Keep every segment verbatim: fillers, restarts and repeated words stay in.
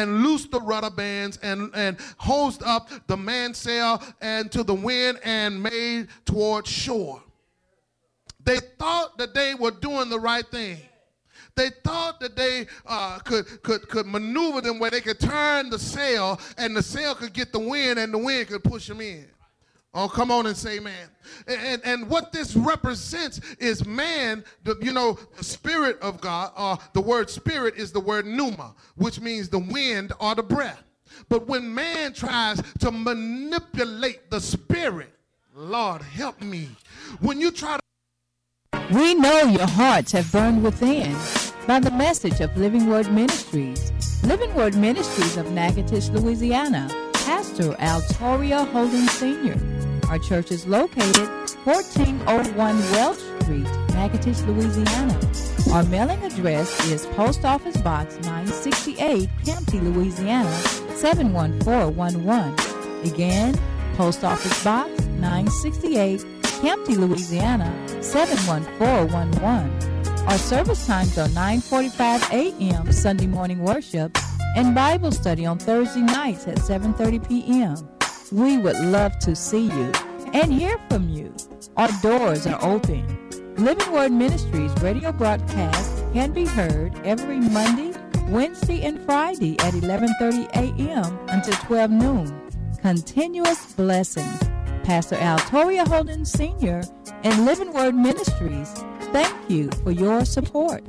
and loose the rudder bands and, and hosed up the mainsail and to the wind and made toward shore. They thought that they were doing the right thing. They thought that they uh, could, could, could maneuver them where they could turn the sail and the sail could get the wind and the wind could push them in. Oh, come on and say man. And, and what this represents is man, the, you know, the spirit of God, or uh, the word spirit is the word pneuma, which means the wind or the breath. But when man tries to manipulate the spirit, Lord help me. When you try to We know your hearts have burned within by the message of Living Word Ministries. Living Word Ministries of Natchitoches, Louisiana. Pastor Altoria Holden Senior Our church is located fourteen oh one Welch Street, Natchitoches, Louisiana. Our mailing address is Post Office Box nine sixty-eight, Campty, Louisiana, seven one four one one. Again, Post Office Box nine sixty-eight, Campty, Louisiana, seven one four one one. Our service times are nine forty-five a.m. Sunday morning worship and Bible study on Thursday nights at seven thirty p.m. We would love to see you and hear from you. Our doors are open. Living Word Ministries radio broadcast can be heard every Monday, Wednesday, and Friday at eleven thirty a.m. until twelve noon. Continuous blessings. Pastor Altoria Holden Senior and Living Word Ministries, thank you for your support.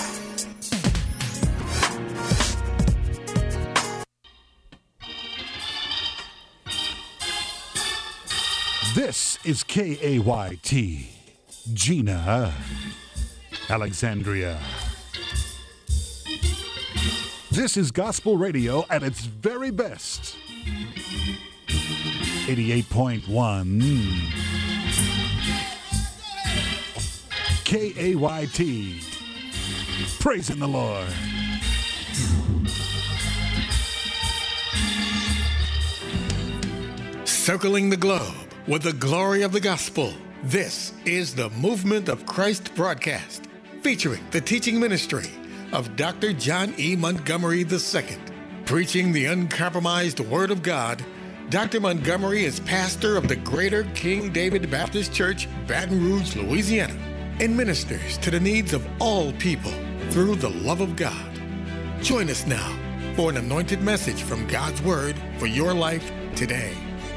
This is K A Y T, Gina, Alexandria. This is gospel radio at its very best. eighty-eight point one K A Y T, praising the Lord. Circling the globe with the glory of the gospel. This is the Movement of Christ broadcast, featuring the teaching ministry of Doctor John E. Montgomery the Second. Preaching the uncompromised Word of God, Doctor Montgomery is pastor of the Greater King David Baptist Church, Baton Rouge, Louisiana, and ministers to the needs of all people through the love of God. Join us now for an anointed message from God's Word for your life today.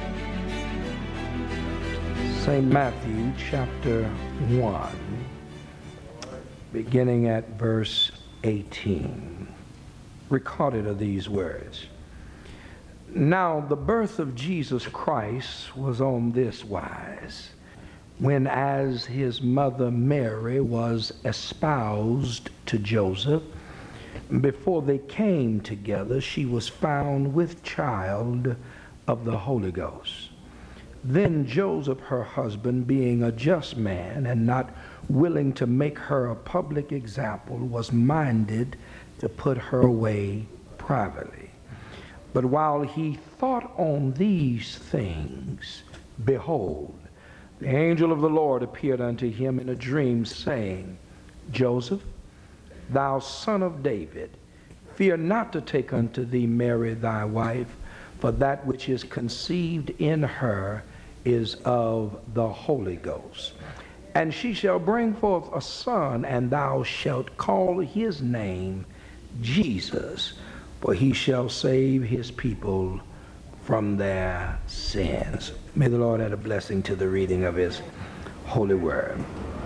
Saint Matthew chapter one, beginning at verse eighteen. Recorded are these words. Now the birth of Jesus Christ was on this wise, when as his mother Mary was espoused to Joseph, before they came together, she was found with child of the Holy Ghost. Then Joseph, her husband, being a just man and not willing to make her a public example, was minded to put her away privately. But while he thought on these things, behold, the angel of the Lord appeared unto him in a dream, saying, Joseph, thou son of David, fear not to take unto thee Mary thy wife, for that which is conceived in her is of the Holy Ghost. And she shall bring forth a son, and thou shalt call his name Jesus, for he shall save his people from their sins. May the Lord add a blessing to the reading of his holy word.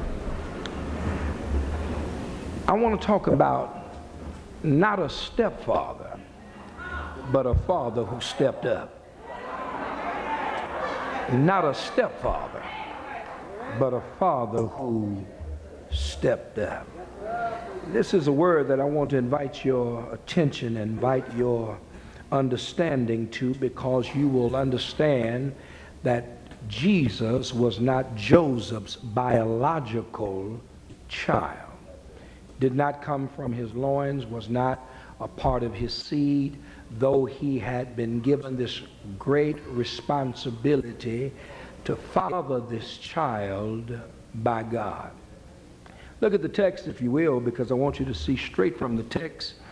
I want to talk about not a stepfather, but a father who stepped up. Not a stepfather, but a father who stepped up. This is a word that I want to invite your attention, invite your understanding to, because you will understand that Jesus was not Joseph's biological child. Did not come from his loins, was not a part of his seed, though he had been given this great responsibility to father this child by God. Look at the text, if you will, because I want you to see straight from the text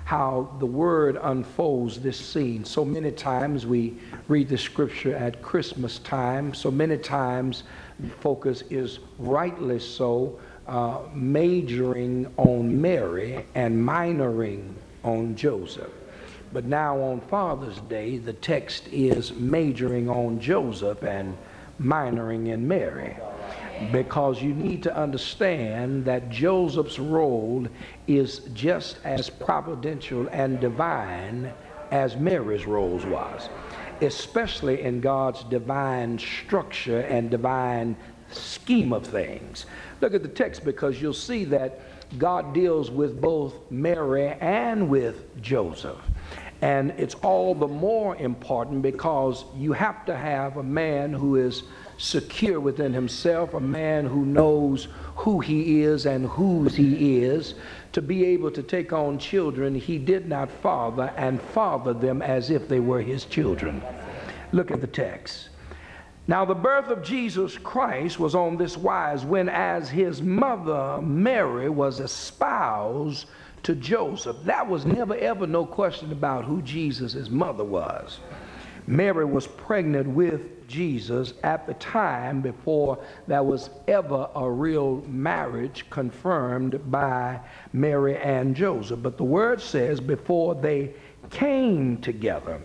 how the word unfolds this scene. So many times we read the scripture at Christmas time. So many times the focus is rightly so uh, majoring on Mary and minoring on Joseph. But now on Father's Day, the text is majoring on Joseph and minoring in Mary. Because you need to understand that Joseph's role is just as providential and divine as Mary's role was, especially in God's divine structure and divine scheme of things. Look at the text, because you'll see that God deals with both Mary and with Joseph. And it's all the more important because you have to have a man who is secure within himself, a man who knows who he is and whose he is, to be able to take on children he did not father and father them as if they were his children. Look at the text. Now the birth of Jesus Christ was on this wise, when as his mother Mary was espoused to Joseph. That was never ever no question about who Jesus' mother was. Mary was pregnant with Jesus at the time before there was ever a real marriage confirmed by Mary and Joseph. But the word says before they came together,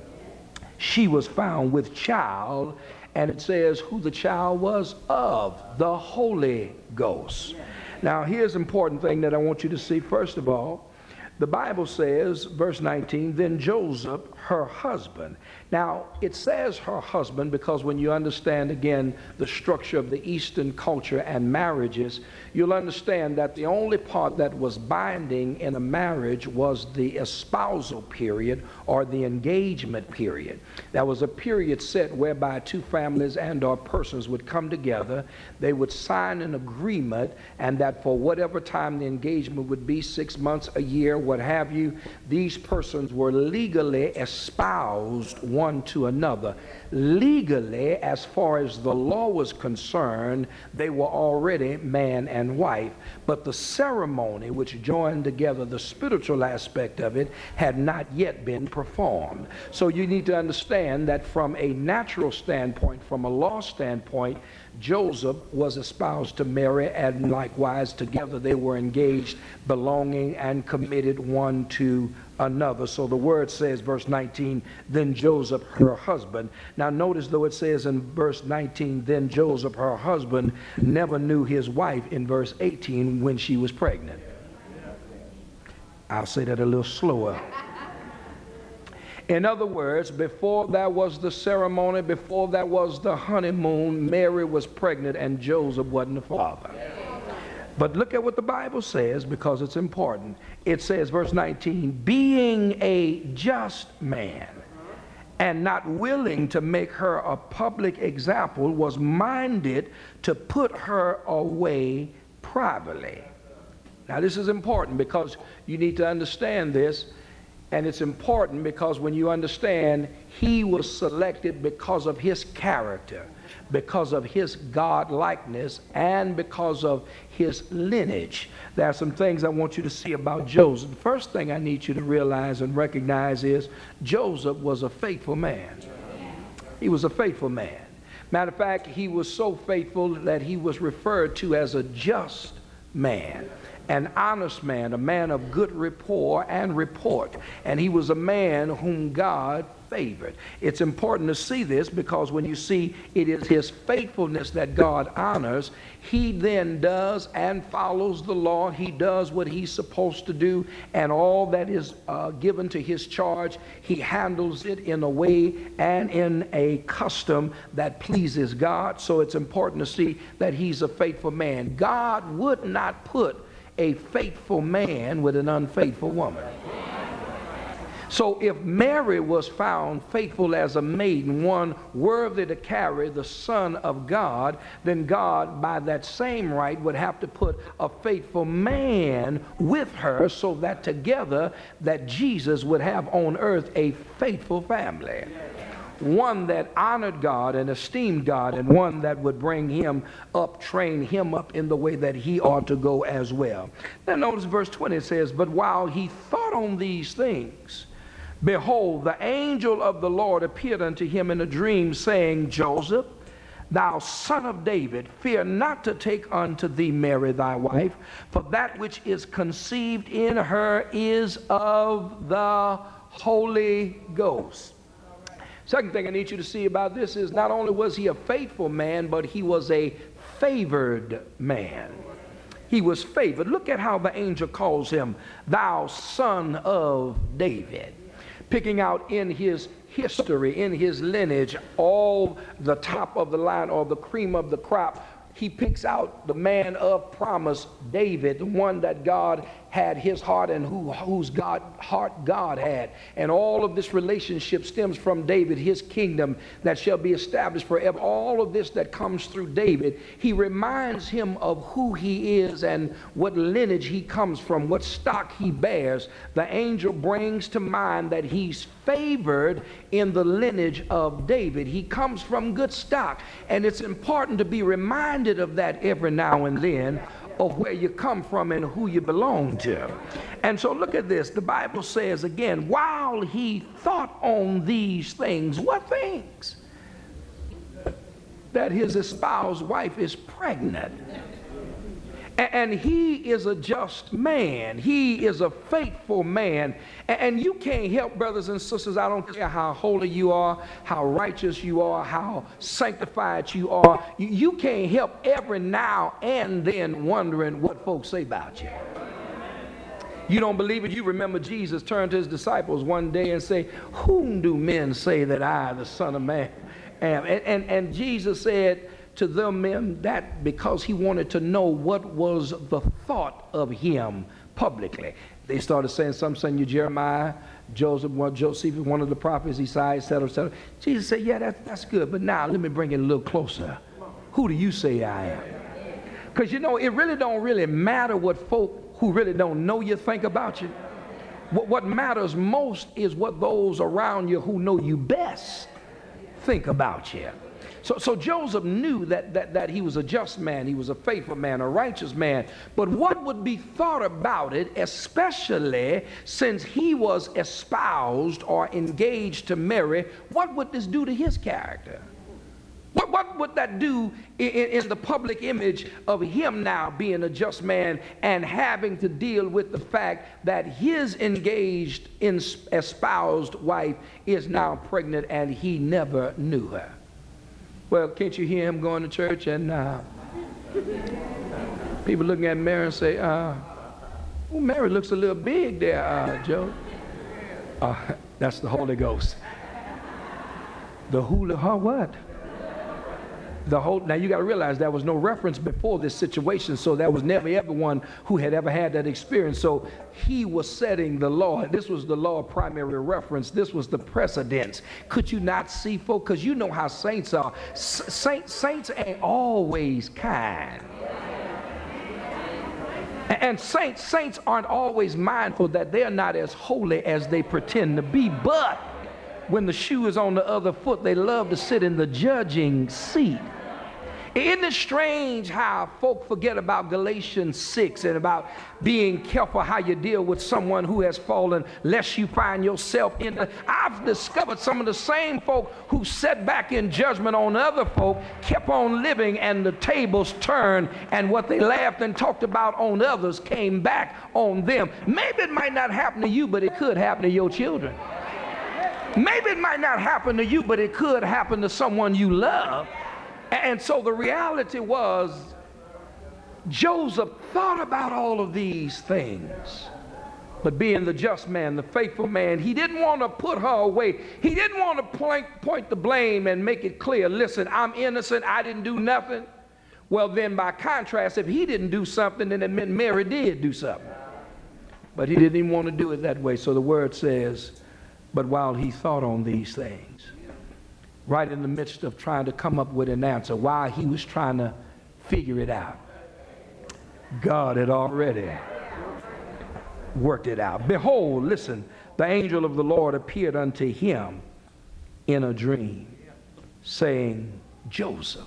she was found with child, and it says who the child was of, the Holy Ghost. Now here's an important thing that I want you to see. First of all, the Bible says, verse nineteen, then Joseph, her husband. Now, it says her husband because when you understand, again, the structure of the Eastern culture and marriages, you'll understand that the only part that was binding in a marriage was the espousal period or the engagement period. That was a period set whereby two families and or persons would come together. They would sign an agreement, and that for whatever time the engagement would be, six months, a year, what have you, these persons were legally espoused one to another. Legally, as far as the law was concerned, they were already man and wife. But the ceremony which joined together the spiritual aspect of it had not yet been performed. So you need to understand that from a natural standpoint, from a law standpoint, Joseph was espoused to Mary, and likewise together they were engaged, belonging and committed one to another. So the word says, verse nineteen, then Joseph, her husband. Now notice, though it says in verse nineteen, then Joseph, her husband, never knew his wife in verse eighteen when she was pregnant. I'll say that a little slower. In other words, before that was the ceremony, before that was the honeymoon, Mary was pregnant and Joseph wasn't the father. But look at what the Bible says, because it's important. It says, verse nineteen, being a just man and not willing to make her a public example, was minded to put her away privately. Now this is important because you need to understand this. And it's important because when you understand, he was selected because of his character, because of his God-likeness, and because of his lineage. There are some things I want you to see about Joseph. The first thing I need you to realize and recognize is Joseph was a faithful man. He was a faithful man. Matter of fact, he was so faithful that he was referred to as a just man. An honest man, a man of good rapport and report. And he was a man whom God favored. It's important to see this because when you see it is his faithfulness that God honors, he then does and follows the law. He does what he's supposed to do, and all that is uh, given to his charge, he handles it in a way and in a custom that pleases God. So it's important to see that he's a faithful man. God would not put a faithful man with an unfaithful woman. So if Mary was found faithful as a maiden, one worthy to carry the Son of God, then God, by that same right, would have to put a faithful man with her so that together that Jesus would have on earth a faithful family. one that honored God and esteemed God, and one that would bring him up, train him up in the way that he ought to go as well. Now notice verse twenty, it says, but while he thought on these things, behold, the angel of the Lord appeared unto him in a dream, saying, Joseph, thou son of David, fear not to take unto thee Mary thy wife, for that which is conceived in her is of the Holy Ghost. Second thing I need you to see about this is not only was he a faithful man, but he was a favored man. He was favored. Look at how the angel calls him, thou son of David. Picking out in his history, in his lineage, all the top of the line or the cream of the crop. He picks out the man of promise, David, the one that God had his heart and who, whose God, heart God had. And all of this relationship stems from David, his kingdom that shall be established forever. All of this that comes through David, he reminds him of who he is and what lineage he comes from, what stock he bears. The angel brings to mind that he's favored in the lineage of David. He comes from good stock. And it's important to be reminded of that every now and then, of where you come from and who you belong to. And so look at this. The Bible says again, while he thought on these things, what things? That his espoused wife is pregnant. And he is a just man. He is a faithful man. And you can't help, brothers and sisters, I don't care how holy you are, how righteous you are, how sanctified you are. You can't help every now and then wondering what folks say about you. You don't believe it? You remember Jesus turned to his disciples one day and say, whom do men say that I, the Son of Man, am? And, and, and Jesus said to them men that because he wanted to know what was the thought of him publicly. They started saying, some saying you Jeremiah, Joseph, one, Joseph, one of the prophets, Isaiah, et cetera, et cetera. Jesus said, yeah, that, that's good, but now let me bring it a little closer. Who do you say I am? Because you know, it really don't really matter what folk who really don't know you think about you. What, what matters most is what those around you who know you best think about you. So, so Joseph knew that, that, that he was a just man, he was a faithful man, a righteous man. But what would be thought about it, especially since he was espoused or engaged to Mary, what would this do to his character? What, what would that do in, in the public image of him now being a just man and having to deal with the fact that his engaged, espoused wife is now pregnant and he never knew her? Well, can't you hear him going to church and uh, people looking at Mary and say, uh, oh, Mary looks a little big there, uh, Joe. Uh, that's the Holy Ghost. The hula, huh, what? The whole, now you got to realize there was no reference before this situation, so there was never everyone who had ever had that experience. So he was setting the law. This was the law of primary reference. This was the precedence. Could you not see, folks? Because you know how saints are. S- saints, saints ain't always kind. And saints, saints aren't always mindful that they're not as holy as they pretend to be. But when the shoe is on the other foot, they love to sit in the judging seat. Isn't it strange how folk forget about Galatians six and about being careful how you deal with someone who has fallen, lest you find yourself in the... I've discovered some of the same folk who sat back in judgment on other folk kept on living, and the tables turned, and what they laughed and talked about on others came back on them. Maybe it might not happen to you, but it could happen to your children. Maybe it might not happen to you, but it could happen to someone you love. And so the reality was, Joseph thought about all of these things. But being the just man, the faithful man, he didn't want to put her away. He didn't want to point, point the blame and make it clear, listen, I'm innocent, I didn't do nothing. Well, then by contrast, if he didn't do something, then it meant Mary did do something. But he didn't even want to do it that way. So the word says, but while he thought on these things, right in the midst of trying to come up with an answer, while he was trying to figure it out, God had already worked it out. Behold, listen, the angel of the Lord appeared unto him in a dream, saying, Joseph,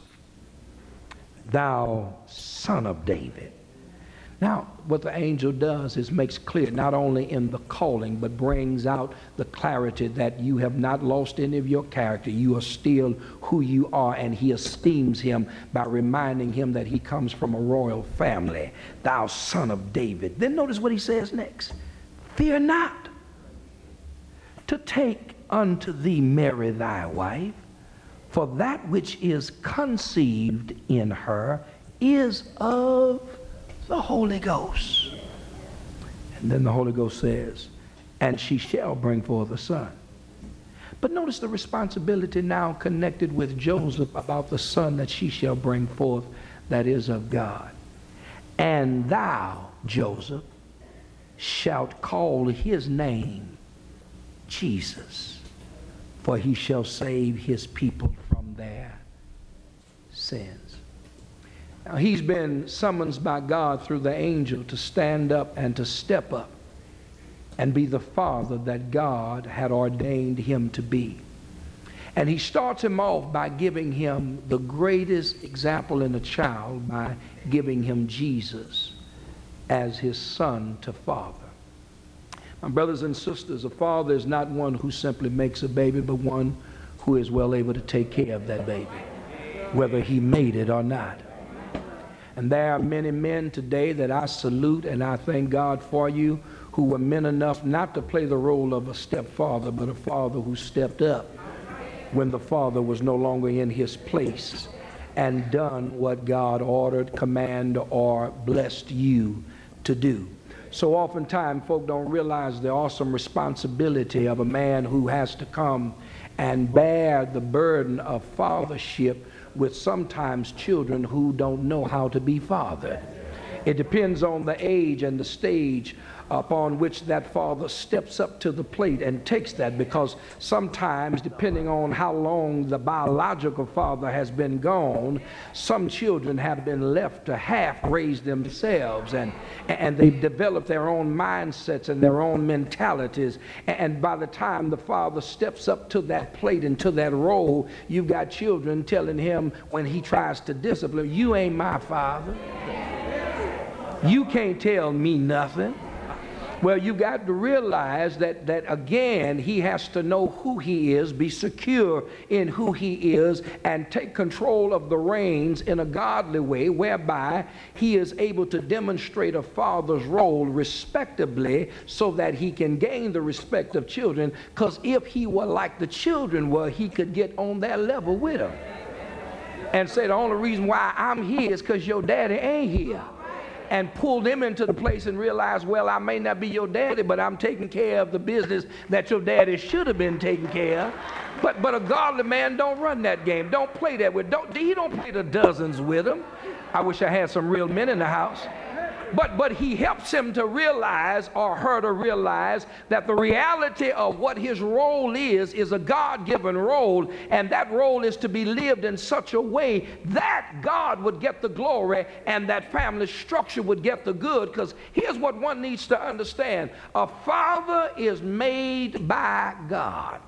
thou son of David. Now, what the angel does is makes clear, not only in the calling, but brings out the clarity that you have not lost any of your character. You are still who you are, and he esteems him by reminding him that he comes from a royal family, thou son of David. Then notice what he says next. Fear not to take unto thee Mary thy wife, for that which is conceived in her is of the Holy Ghost. And then the Holy Ghost says, and she shall bring forth a son. But notice the responsibility now connected with Joseph about the son that she shall bring forth that is of God. And thou, Joseph, shalt call his name Jesus, for he shall save his people from their sins. Now, he's been summoned by God through the angel to stand up and to step up and be the father that God had ordained him to be. And he starts him off by giving him the greatest example in a child by giving him Jesus as his son to father. My brothers and sisters, a father is not one who simply makes a baby, but one who is well able to take care of that baby, whether he made it or not. And there are many men today that I salute, and I thank God for you, who were men enough not to play the role of a stepfather, but a father who stepped up when the father was no longer in his place and done what God ordered, commanded, or blessed you to do. So oftentimes folk don't realize the awesome responsibility of a man who has to come and bear the burden of fathership with sometimes children who don't know how to be fathered. It depends on the age and the stage upon which that father steps up to the plate and takes that, because sometimes, depending on how long the biological father has been gone, some children have been left to half raise themselves, and, and they've developed their own mindsets and their own mentalities, and by the time the father steps up to that plate and to that role, you've got children telling him when he tries to discipline, you ain't my father. You can't tell me nothing. Well, you got to realize that, that again, he has to know who he is, be secure in who he is, and take control of the reins in a godly way, whereby he is able to demonstrate a father's role respectably so that he can gain the respect of children, because if he were like the children were, he could get on their level with them and say the only reason why I'm here is because your daddy ain't here. And pull them into the place and realize, well, I may not be your daddy, but I'm taking care of the business that your daddy should have been taking care of. But but a godly man don't run that game. Don't play that with. Don't he don't play the dozens with him. I wish I had some real men in the house. But but he helps him to realize, or her to realize, that the reality of what his role is is a God-given role, and that role is to be lived in such a way that God would get the glory and that family structure would get the good. Because here's what one needs to understand: a father is made by God.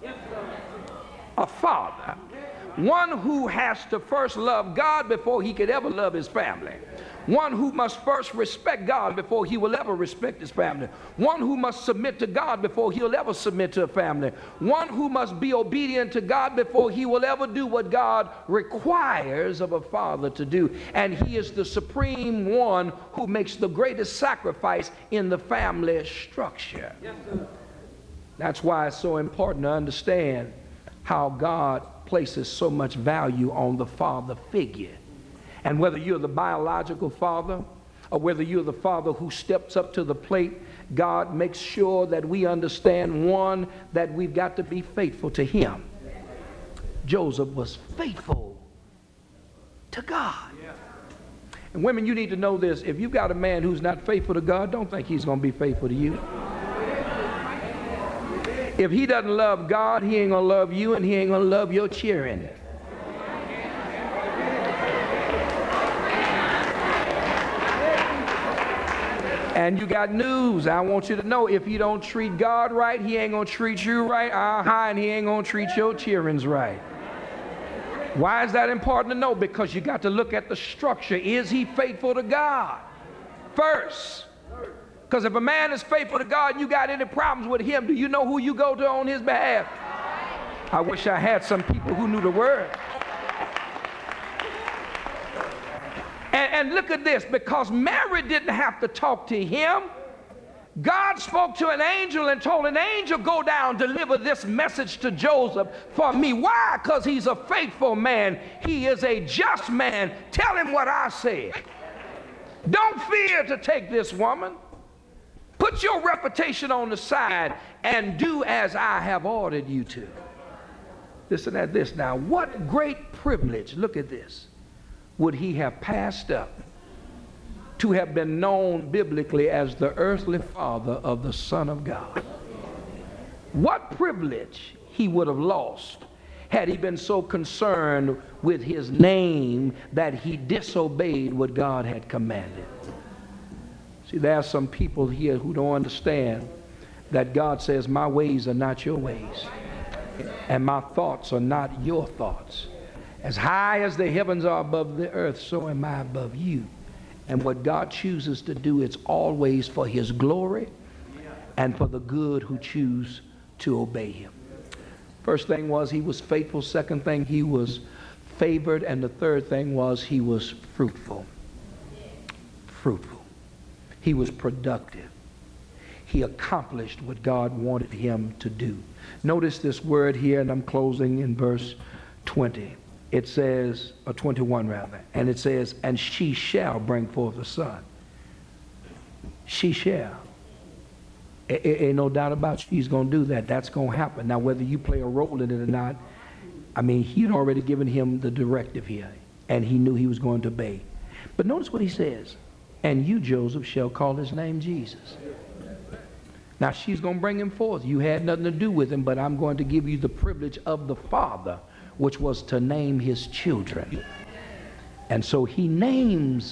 A father, one who has to first love God before he could ever love his family. One who must first respect God before he will ever respect his family. One who must submit to God before he'll ever submit to a family. One who must be obedient to God before he will ever do what God requires of a father to do. And he is the supreme one who makes the greatest sacrifice in the family structure. Yes, sir. That's why it's so important to understand how God places so much value on the father figure. And whether you're the biological father or whether you're the father who steps up to the plate, God makes sure that we understand, one, that we've got to be faithful to him. Joseph was faithful to God. And women, you need to know this. If you've got a man who's not faithful to God, don't think he's going to be faithful to you. If he doesn't love God, he ain't going to love you, and he ain't going to love your cheering. And you got news. I want you to know, if you don't treat God right, he ain't going to treat you right. Uh-huh, and he ain't going to treat your children right. Why is that important to know? Because you got to look at the structure. Is he faithful to God first? Because if a man is faithful to God and you got any problems with him, do you know who you go to on his behalf? I wish I had some people who knew the word. And, and look at this, because Mary didn't have to talk to him. God spoke to an angel and told an angel, go down, deliver this message to Joseph for me. Why? Because he's a faithful man. He is a just man. Tell him what I said. Don't fear to take this woman. Put your reputation on the side and do as I have ordered you to. Listen at this now. What great privilege, look at this, would he have passed up to have been known biblically as the earthly father of the Son of God? What privilege he would have lost had he been so concerned with his name that he disobeyed what God had commanded. See, there are some people here who don't understand that God says, my ways are not your ways, and my thoughts are not your thoughts. As high as the heavens are above the earth, so am I above you. And what God chooses to do, it's always for his glory and for the good who choose to obey him. First thing was he was faithful. Second thing, he was favored. And the third thing was he was fruitful. Fruitful. He was productive. He accomplished what God wanted him to do. Notice this word here, and I'm closing in verse twenty. It says, or twenty-one rather, and it says, and she shall bring forth a son. She shall. Ain't no doubt about she's going to do that. That's going to happen. Now, whether you play a role in it or not, I mean, he had already given him the directive here, and he knew he was going to obey. But notice what he says, and you, Joseph, shall call his name Jesus. Now, she's going to bring him forth. You had nothing to do with him, but I'm going to give you the privilege of the Father, which was to name his children. And so he names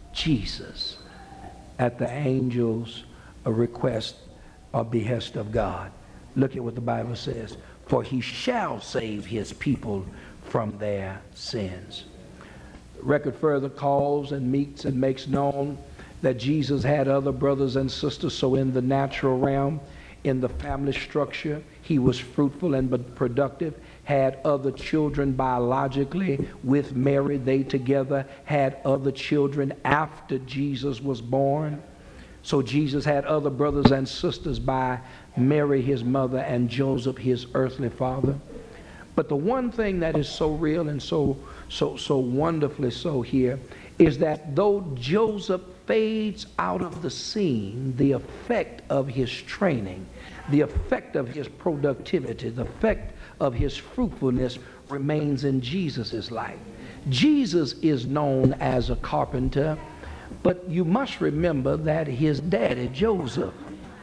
Jesus at the angel's request or behest of God. Look at what the Bible says. For he shall save his people from their sins. The record further calls and meets and makes known that Jesus had other brothers and sisters. So in the natural realm, in the family structure, he was fruitful and productive, had other children biologically with Mary. They together had other children after Jesus was born. So Jesus had other brothers and sisters by Mary, his mother, and Joseph, his earthly father. But the one thing that is so real and so, so, so wonderfully so here is that though Joseph fades out of the scene, the effect of his training, the effect of his productivity, the effect of his fruitfulness remains in Jesus' life. Jesus is known as a carpenter, but you must remember that his daddy, Joseph,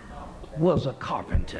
was a carpenter.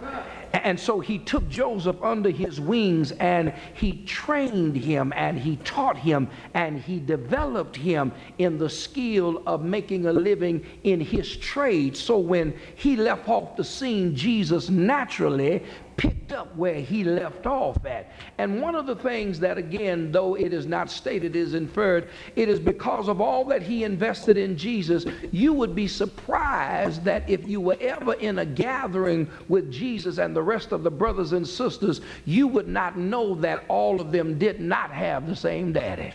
And so he took Joseph under his wings and he trained him and he taught him and he developed him in the skill of making a living in his trade. So when he left off the scene, Jesus naturally picked up where he left off at. And one of the things that, again, though it is not stated, is inferred, it is because of all that he invested in Jesus. You would be surprised that if you were ever in a gathering with Jesus and the rest of the brothers and sisters, you would not know that all of them did not have the same daddy.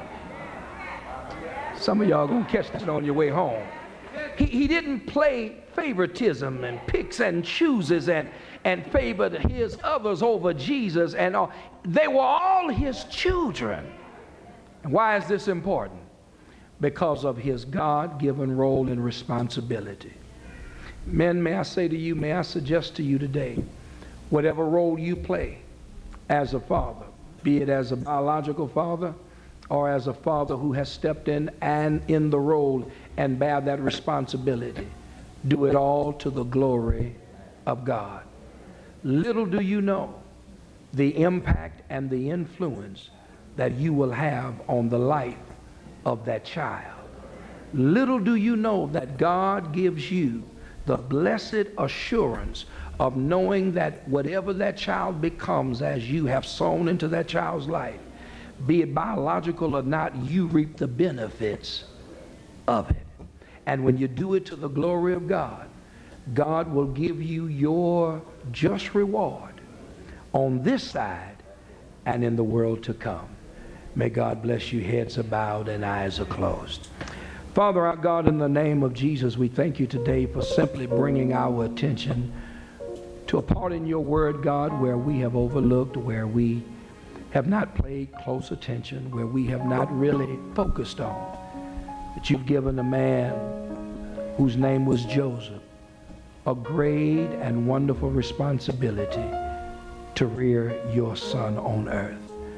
Some of y'all gonna catch that on your way home. He, he didn't play favoritism and picks and chooses and and favored his others over Jesus, and all. They were all his children. And why is this important? Because of his God-given role and responsibility. Men, may I say to you, may I suggest to you today, whatever role you play as a father, be it as a biological father or as a father who has stepped in and in the role and bear that responsibility, do it all to the glory of God. Little do you know the impact and the influence that you will have on the life of that child. Little do you know that God gives you the blessed assurance of knowing that whatever that child becomes as you have sown into that child's life, be it biological or not, you reap the benefits of it. And when you do it to the glory of God, God will give you your just reward on this side and in the world to come. May God bless you. Heads are bowed and eyes are closed. Father, our God, in the name of Jesus, we thank you today for simply bringing our attention to a part in your word, God, where we have overlooked, where we have not paid close attention, where we have not really focused on. That you've given a man whose name was Joseph a great and wonderful responsibility to rear your son on earth.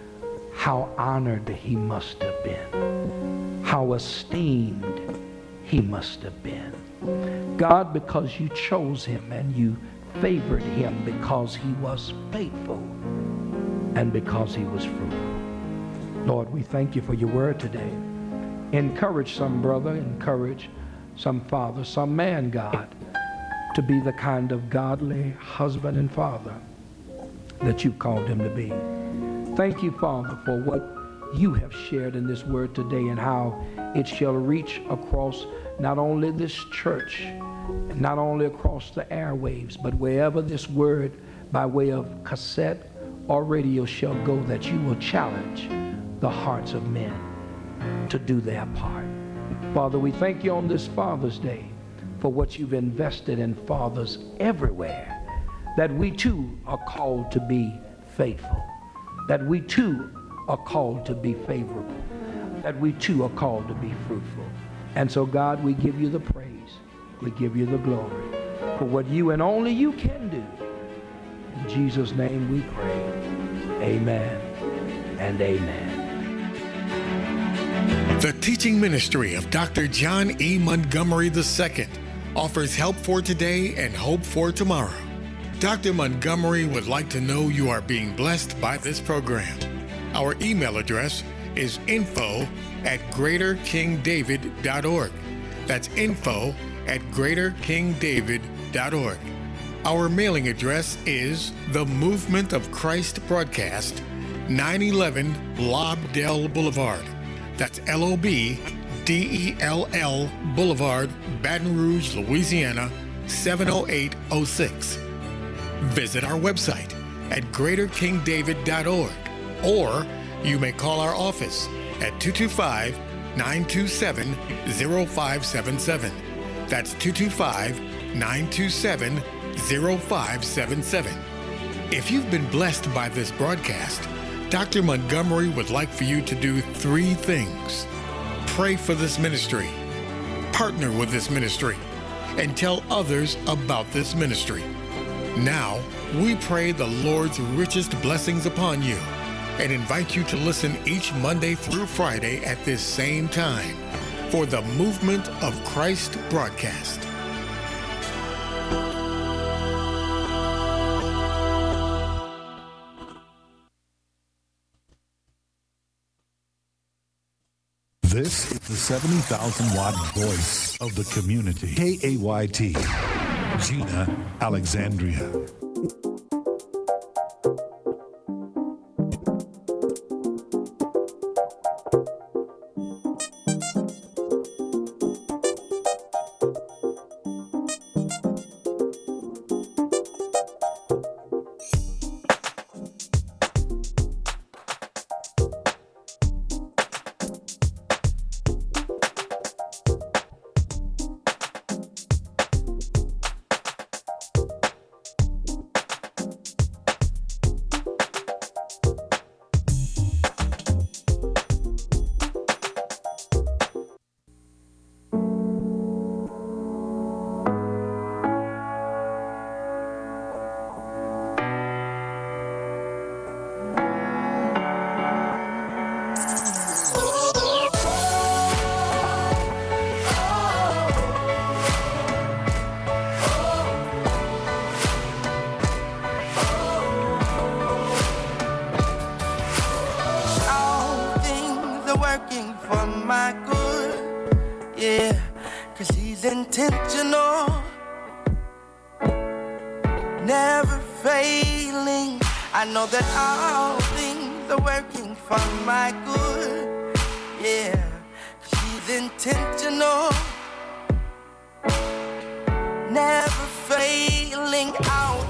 How honored he must have been. How esteemed he must have been. God, because you chose him and you favored him because he was faithful and because he was fruitful. Lord, we thank you for your word today. Encourage some brother, encourage some father, some man, God, to be the kind of godly husband and father that you've called him to be. Thank you, Father, for what you have shared in this word today and how it shall reach across not only this church, not only across the airwaves, but wherever this word by way of cassette or radio shall go, that you will challenge the hearts of men to do their part. Father, we thank you on this Father's Day for what you've invested in fathers everywhere, that we too are called to be faithful, that we too are called to be favorable, that we too are called to be fruitful. And so, God, we give you the praise, we give you the glory for what you and only you can do. In Jesus' name we pray. Amen and amen. The teaching ministry of Doctor John E. Montgomery the Second offers help for today and hope for tomorrow. Doctor Montgomery would like to know you are being blessed by this program. Our email address is info at greater king david dot org. That's info at greater king david dot org. Our mailing address is The Movement of Christ Broadcast, nine eleven Lobdell Boulevard. That's L O B D E L L Boulevard, Baton Rouge, Louisiana, seven oh eight oh six. Visit our website at greater king david dot org, or you may call our office at two two five, nine two seven, oh five seven seven. That's two two five, nine two seven, oh five seven seven. If you've been blessed by this broadcast, Doctor Montgomery would like for you to do three things. Pray for this ministry, partner with this ministry, and tell others about this ministry. Now, we pray the Lord's richest blessings upon you and invite you to listen each Monday through Friday at this same time for the Movement of Christ broadcast. This is the seventy thousand watt voice of the community. K A Y T, Gina Alexandria. Working for my good, yeah. she's intentional, never failing. I know that all things are working for my good. Yeah, she's intentional, never failing. I'll